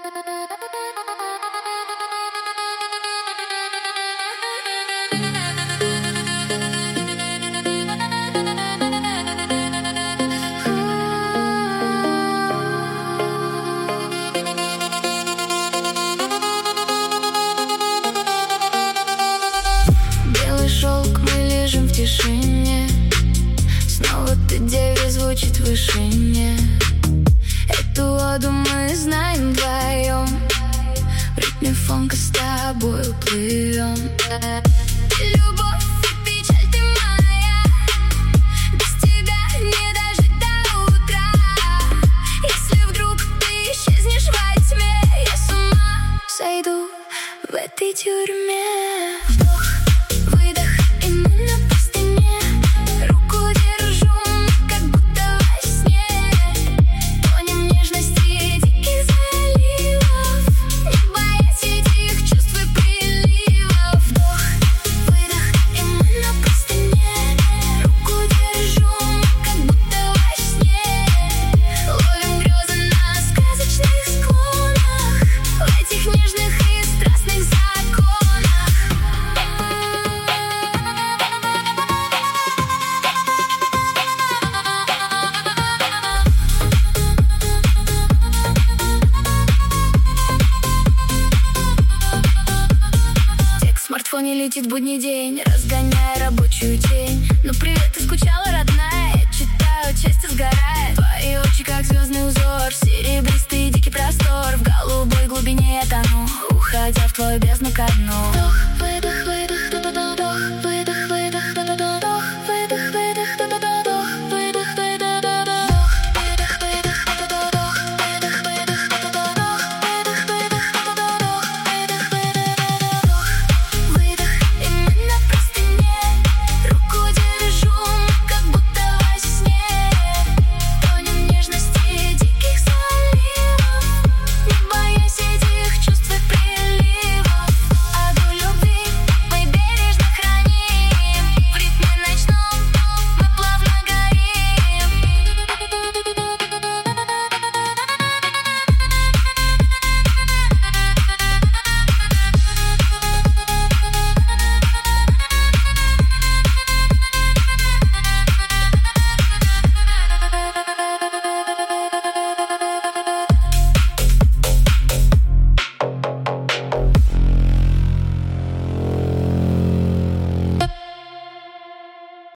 Белый шелк, мы лежим в тишине. Снова ты, деве, звучит в вышине. Эту воду мы знаем вдвоем. В ритме фонка с тобой плывем. Любовь и печаль, ты моя. Без тебя не дожить до утра. Если вдруг ты исчезнешь во тьме, я с ума сойду в этой тюрьме. Вдох, выдох, и мы на простыне. Руку держу, мы как будто во сне. Тонем в нежности диких заливов, не боясь этих чувств и приливов. Вдох, выдох, и мы на простыне. Руку держу, мы как будто во сне. Ловим грезы на сказочных склонах, в этих нежных и страстных законах. Текст в смартфоне летит в будний день, разгоняя рабочую тень. Ну привет, ты скучала, родная? Я читаю, часто сгорает. Твои очи как звезды